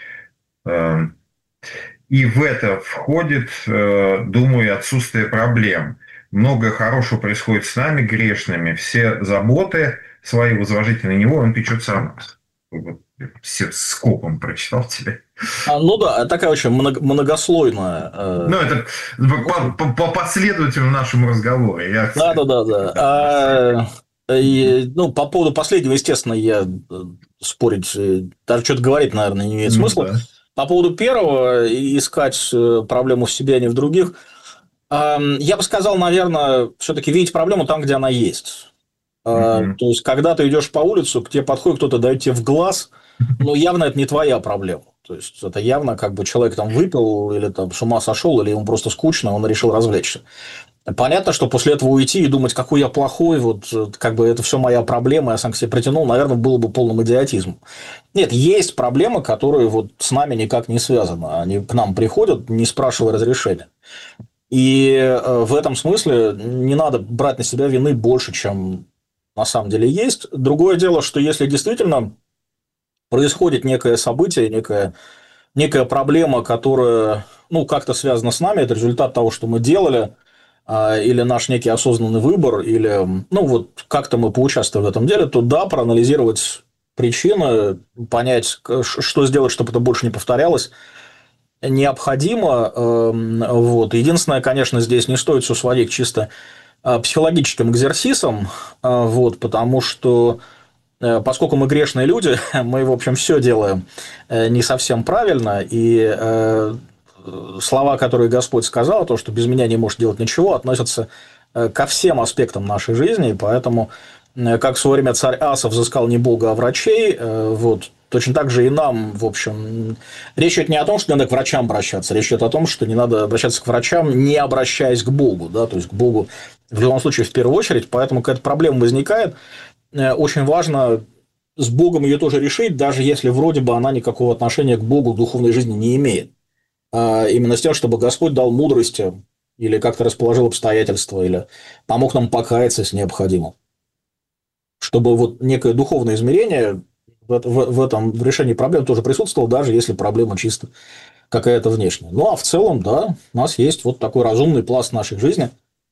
B: И в это входит, думаю, отсутствие проблем. Много хорошего происходит с нами, грешными. Все заботы свои возложите на него, он печется о нас. Вот, все скопом прочитал тебе.
C: Ну да, такая очень многослойная.
B: Это по последовательному нашему разговору.
C: Да. По поводу последнего, естественно, я спорить, даже что-то говорить, наверное, не имеет смысла. Да. По поводу первого, искать проблему в себе, а не в других, я бы сказал, наверное, все-таки видеть проблему там, где она есть. То есть, когда ты идешь по улице, к тебе подходит кто-то, дает тебе в глаз, но явно это не твоя проблема. То есть, это явно как бы человек там выпил, или там с ума сошел, или ему просто скучно, он решил развлечься. Понятно, что после этого уйти и думать, какой я плохой, вот как бы это все моя проблема, я сам к себе притянул, наверное, было бы полным идиотизмом. Нет, есть проблемы, которые вот с нами никак не связаны. Они к нам приходят, не спрашивая разрешения. И в этом смысле не надо брать на себя вины больше, чем на самом деле есть. Другое дело, что если действительно происходит некое событие, некая проблема, которая как-то связана с нами, это результат того, что мы делали, или наш некий осознанный выбор, или как-то мы поучаствовали в этом деле, то да, проанализировать причины, понять, что сделать, чтобы это больше не повторялось, необходимо. Единственное, конечно, здесь не стоит все сводить к чисто психологическим экзерсисам, потому что поскольку мы грешные люди, мы, в общем, все делаем не совсем правильно, и слова, которые Господь сказал, то, что без меня не можешь делать ничего, относятся ко всем аспектам нашей жизни, и поэтому, как в свое время царь Аса взыскал не Бога, а врачей, точно так же и нам, в общем, речь идет не о том, что надо к врачам обращаться, речь идет о том, что не надо обращаться к врачам, не обращаясь к Богу, да, то есть к Богу в любом случае в первую очередь, поэтому какая-то проблема возникает, очень важно с Богом ее тоже решить, даже если вроде бы она никакого отношения к Богу, к духовной жизни не имеет. Именно с тем, чтобы Господь дал мудрости или как-то расположил обстоятельства, или помог нам покаяться, если необходимо. Чтобы некое духовное измерение в этом решении проблем тоже присутствовало, даже если проблема чисто какая-то внешняя. А в целом, да, у нас есть вот такой разумный пласт нашей жизни,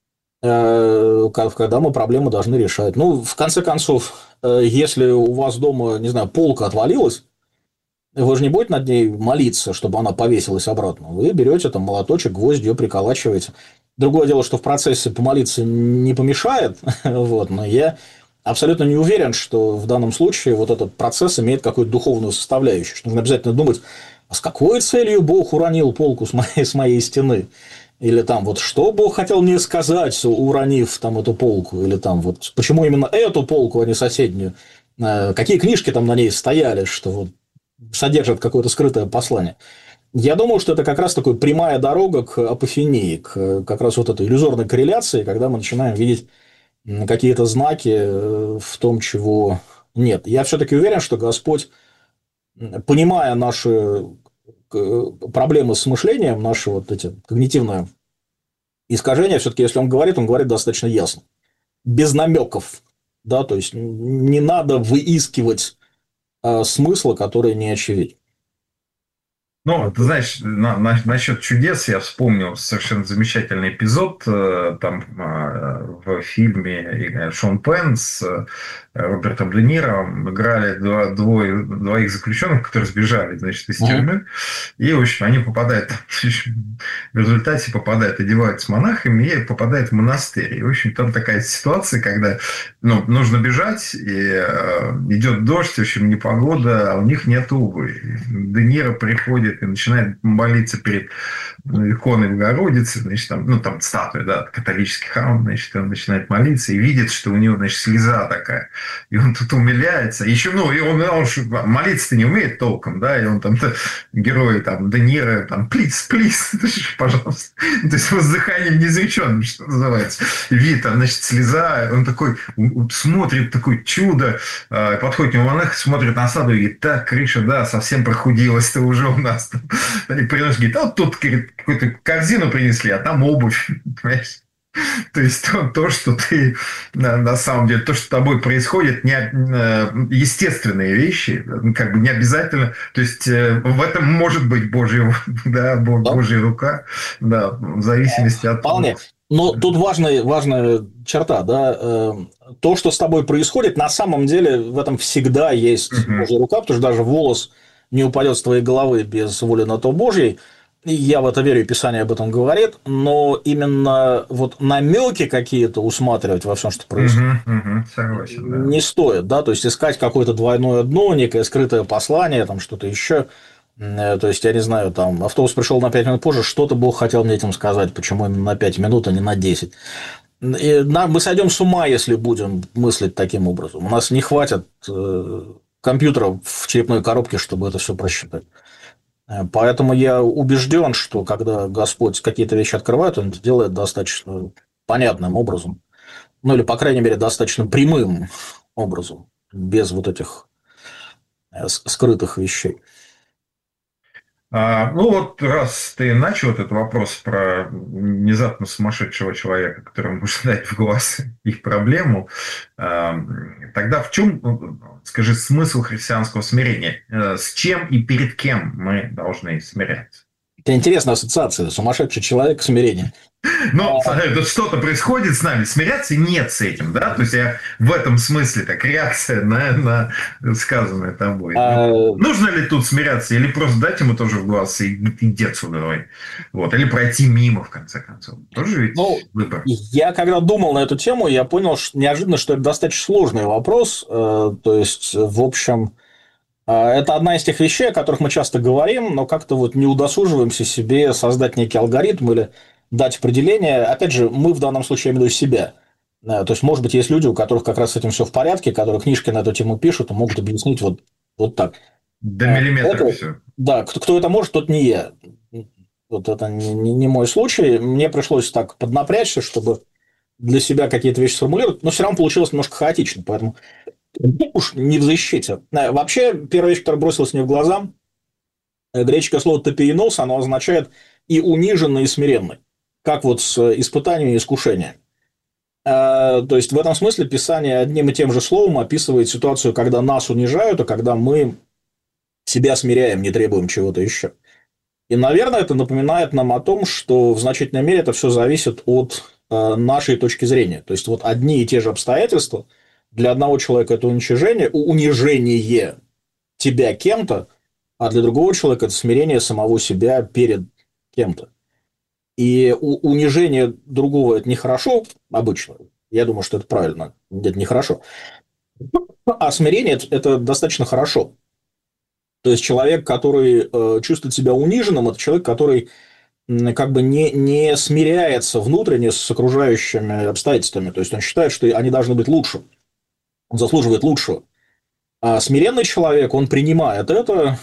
C: когда мы проблемы должны решать. В конце концов, если у вас дома, не знаю, полка отвалилась, вы же не будете над ней молиться, чтобы она повесилась обратно. Вы берете там молоточек, гвоздь, ее приколачиваете. Другое дело, что в процессе помолиться не помешает, но я абсолютно не уверен, что в данном случае вот этот процесс имеет какую-то духовную составляющую. Что нужно обязательно думать, а с какой целью Бог уронил полку с моей стены? Или там что Бог хотел мне сказать, уронив там эту полку? Или там почему именно эту полку, а не соседнюю? Какие книжки там на ней стояли, что содержат какое-то скрытое послание. Я думаю, что это как раз такая прямая дорога к апофении, к как раз этой иллюзорной корреляции, когда мы начинаем видеть какие-то знаки в том, чего нет. Я все-таки уверен, что Господь, понимая наши проблемы с мышлением, наши вот эти когнитивные искажения, все-таки, если он говорит достаточно ясно, без намеков, да, то есть не надо выискивать смысла, который не очевиден.
B: Ну, ты знаешь, насчет чудес я вспомнил совершенно замечательный эпизод там в фильме Шон Пенн с Робертом Де Ниро играли двоих заключенных, которые сбежали, значит, из тюрьмы. И, в общем, они попадают, в результате одеваются монахами и попадают в монастырь. И, в общем, там такая ситуация, когда нужно бежать, и идет дождь, в общем, непогода, а у них нет обуви. Де Ниро приходит и начинает молиться перед иконой Богородицы, значит, там статуя, да, католический храм, значит, он начинает молиться и видит, что у него, значит, слеза такая. И он тут умиляется. Еще, и он молиться-то не умеет толком, да, и он там, герой, там, Де Ниро, там, плиз, пожалуйста. То есть, воздыхание неизреченным, что называется. Вид, там, значит, слеза, он такой, смотрит, такое чудо, подходит к нему монах, смотрит на статую и говорит: так, Криша, да, совсем прохудилась-то уже у нас. И приносит, говорит: а вот тут какую-то корзину принесли, а там обувь, понимаешь? То есть то, что ты на самом деле, то, что с тобой происходит, естественные вещи, как бы не обязательно. То есть в этом может быть Божья рука, да, в зависимости от того.
C: Но тут важная черта, да, то, что с тобой происходит, на самом деле в этом всегда есть Божья рука, потому что даже волос не упадет с твоей головы без воли на то Божьей. Я в это верю, и Писание об этом говорит, но именно вот намеки какие-то усматривать во всем, что происходит,
B: согласен, да.
C: Не стоит, да, то есть искать какое-то двойное дно, некое скрытое послание, там что-то еще. То есть, я не знаю, там автобус пришел на 5 минут позже, что-то Бог хотел мне этим сказать, почему именно на 5 минут, а не на 10. И мы сойдем с ума, если будем мыслить таким образом. У нас не хватит компьютера в черепной коробке, чтобы это все просчитать. Поэтому я убежден, что когда Господь какие-то вещи открывает, Он это делает достаточно понятным образом. Или, по крайней мере, достаточно прямым образом, без вот этих скрытых вещей.
B: Раз ты начал этот вопрос про внезапно сумасшедшего человека, которому можно дать в глаз их проблему, тогда в чем, скажи, смысл христианского смирения? С чем и перед кем мы должны смиряться?
C: Это интересная ассоциация. Сумасшедший человек, смирение.
B: Что-то происходит с нами, смиряться нет с этим, да? То есть я в этом смысле так реакция на сказанное тобой. Нужно ли тут смиряться, или просто дать ему тоже в глаз и иди отсюда, давай. Или пройти мимо, в конце концов. Тоже ведь выбор.
C: Я когда думал на эту тему, я понял неожиданно, что это достаточно сложный вопрос. То есть, в общем, это одна из тех вещей, о которых мы часто говорим, но как-то не удосуживаемся себе создать некий алгоритм или дать определение. Опять же, мы в данном случае, я имею в виду себя. То есть, может быть, есть люди, у которых как раз с этим все в порядке, которые книжки на эту тему пишут и могут объяснить вот так.
B: До миллиметра все.
C: Да, кто это может, тот не я. Вот это не мой случай. Мне пришлось так поднапрячься, чтобы для себя какие-то вещи сформулировать, но все равно получилось немножко хаотично, поэтому уж не в защите. Вообще, первая вещь, которая бросилась мне в глаза, греческое слово «тапиенос», оно означает и униженный, и смиренный, как с испытаниями и искушением. То есть, в этом смысле Писание одним и тем же словом описывает ситуацию, когда нас унижают, а когда мы себя смиряем, не требуем чего-то еще. И, наверное, это напоминает нам о том, что в значительной мере это все зависит от нашей точки зрения. То есть, одни и те же обстоятельства для одного человека это унижение тебя кем-то, а для другого человека это смирение самого себя перед кем-то. И унижение другого – это нехорошо обычно. Я думаю, что это правильно. Это нехорошо. А смирение – это достаточно хорошо. То есть, человек, который чувствует себя униженным, это человек, который как бы не смиряется внутренне с окружающими обстоятельствами. То есть, он считает, что они должны быть лучше. Он заслуживает лучшего. А смиренный человек, он принимает это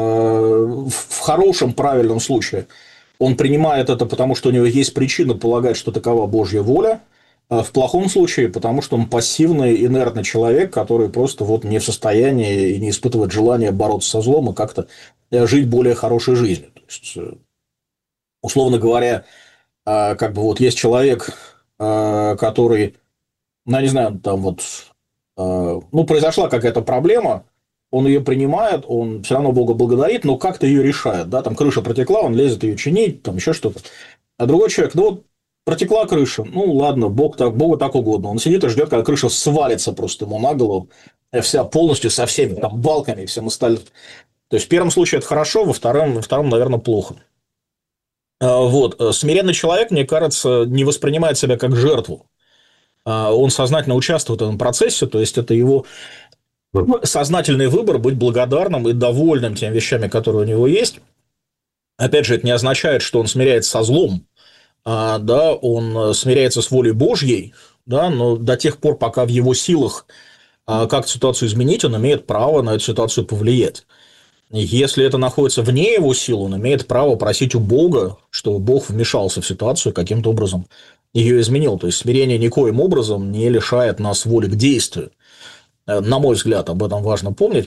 C: в хорошем, правильном случае. Он принимает это, потому что у него есть причина полагать, что такова Божья воля. В плохом случае, потому что он пассивный, инертный человек, который просто вот не в состоянии и не испытывает желания бороться со злом и как-то жить более хорошей жизнью. То есть, условно говоря, как бы вот есть человек, который, ну, я не знаю, там вот, ну, произошла какая-то проблема, он ее принимает, он все равно Бога благодарит, но как-то ее решает, да, там крыша протекла, он лезет ее чинить, там еще что-то. А другой человек, ну, вот протекла крыша, ну, ладно, Богу так угодно. Он сидит и ждет, когда крыша свалится просто ему на голову, вся полностью со всеми там балками и всем остальным. То есть, в первом случае это хорошо, во втором, наверное, плохо. Вот. Смиренный человек, мне кажется, не воспринимает себя как жертву. Он сознательно участвует в этом процессе, то есть, это его сознательный выбор быть благодарным и довольным теми вещами, которые у него есть. Опять же, это не означает, что он смиряется со злом, да, он смиряется с волей Божьей, да, но до тех пор, пока в его силах как-то ситуацию изменить, он имеет право на эту ситуацию повлиять. Если это находится вне его сил, он имеет право просить у Бога, чтобы Бог вмешался в ситуацию, каким-то образом ее изменил. То есть, смирение никоим образом не лишает нас воли к действию. На мой взгляд, об этом важно помнить.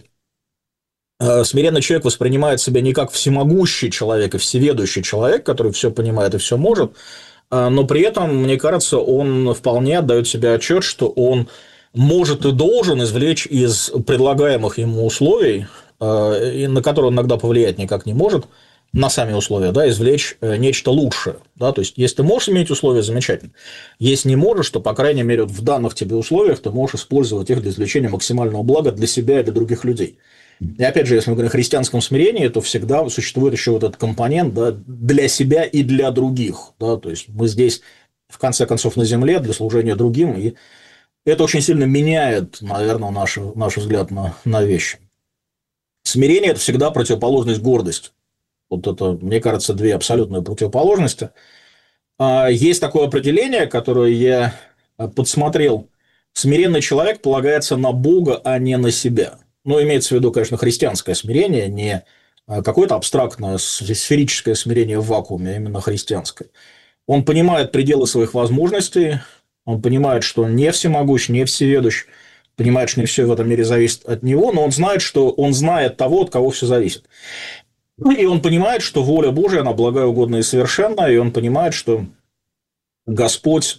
C: Смиренный человек воспринимает себя не как всемогущий человек и всеведущий человек, который все понимает и все может, но при этом, мне кажется, он вполне отдает себе отчет, что он может и должен извлечь из предлагаемых ему условий, на которые он иногда повлиять никак не может, на сами условия, да, извлечь нечто лучшее. Да? То есть, если ты можешь иметь условия, замечательно. Если не можешь, то, по крайней мере, в данных тебе условиях ты можешь использовать их для извлечения максимального блага для себя и для других людей. И опять же, если мы говорим о христианском смирении, то всегда существует еще вот этот компонент, да, для себя и для других. Да? То есть, мы здесь, в конце концов, на земле для служения другим, и это очень сильно меняет, наверное, наш взгляд на вещи. Смирение – это всегда противоположность гордости. Вот это, мне кажется, две абсолютные противоположности. Есть такое определение, которое я подсмотрел. Смиренный человек полагается на Бога, а не на себя. Ну, имеется в виду, конечно, христианское смирение, не какое-то абстрактное сферическое смирение в вакууме, а именно христианское. Он понимает пределы своих возможностей, он понимает, что он не всемогущ, не всеведущ, понимает, что не все в этом мире зависит от него, но он знает, что он знает того, от кого все зависит. И он понимает, что воля Божия, она благая, угодная и совершенная, и он понимает, что Господь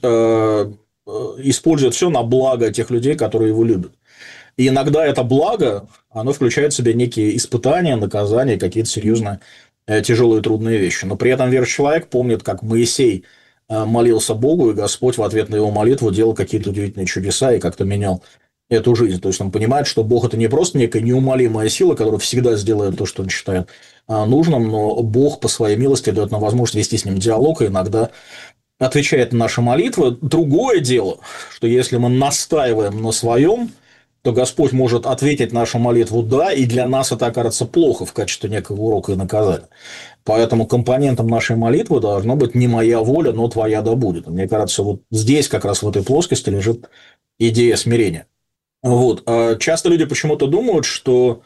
C: использует все на благо тех людей, которые его любят. И иногда это благо, оно включает в себя некие испытания, наказания, какие-то серьезные, тяжелые, трудные вещи. Но при этом верующий человек помнит, как Моисей молился Богу, и Господь в ответ на его молитву делал какие-то удивительные чудеса и как-то менял эту жизнь. То есть, он понимает, что Бог – это не просто некая неумолимая сила, которая всегда сделает то, что он считает нужным, но Бог по своей милости дает нам возможность вести с ним диалог и иногда отвечает на наши молитвы. Другое дело, что если мы настаиваем на своем, то Господь может ответить нашу молитву «да», и для нас это окажется плохо в качестве некого урока и наказания. Поэтому компонентом нашей молитвы должно быть не моя воля, но твоя да будет. Мне кажется, вот здесь как раз в этой плоскости лежит идея смирения. Вот. Часто люди почему-то думают, что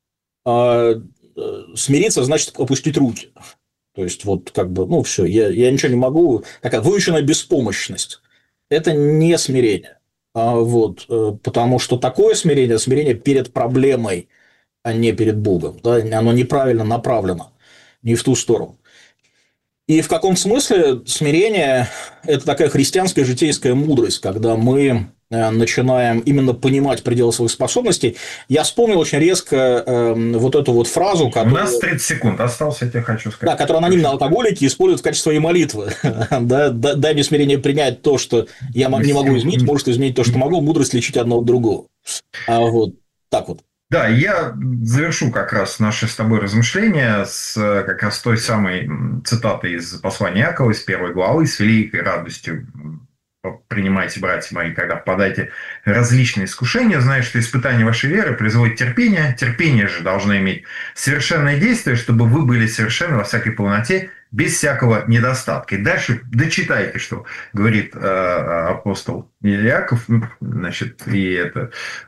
C: смириться значит опустить руки. То есть, вот как бы, ну, все, я ничего не могу. Такая выученная беспомощность. Это не смирение. Вот, потому что такое смирение перед проблемой, а не перед Богом. Да? Оно неправильно направлено, не в ту сторону. И в каком смысле смирение – это такая христианская житейская мудрость, когда мы начинаем именно понимать пределы своих способностей. Я вспомнил очень резко вот эту вот фразу, которую…
B: У нас 30 секунд осталось, я тебе хочу сказать.
C: Да, которую анонимные алкоголики используют в качестве своей молитвы. Да, дай мне смирение принять то, что я не могу изменить, может изменить то, что могу, мудрость лечить одного от другого. Вот так вот.
B: Да, я завершу как раз наши с тобой размышления с как раз той самой цитатой из послания Иакова, из 1 главы: «С великой радостью принимайте, братья мои, когда попадаете в различные искушения, зная, что испытание вашей веры производит терпение. Терпение же должно иметь совершенное действие, чтобы вы были совершенны во всякой полноте, без всякого недостатка. И дальше дочитайте, что говорит апостол Иаков, значит, и это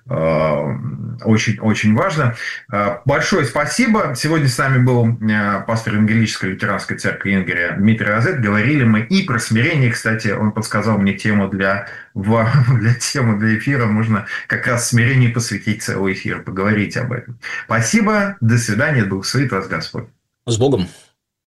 B: очень важно. Большое спасибо. Сегодня с нами был пастор Евангелической лютеранской церкви Ингрия Дмитрий Розет. Говорили мы и про смирение. Кстати, он подсказал мне тему для эфира. Можно как раз смирению посвятить целый эфир, поговорить об этом. Спасибо. До свидания. Да благословит вас Господь.
C: С Богом.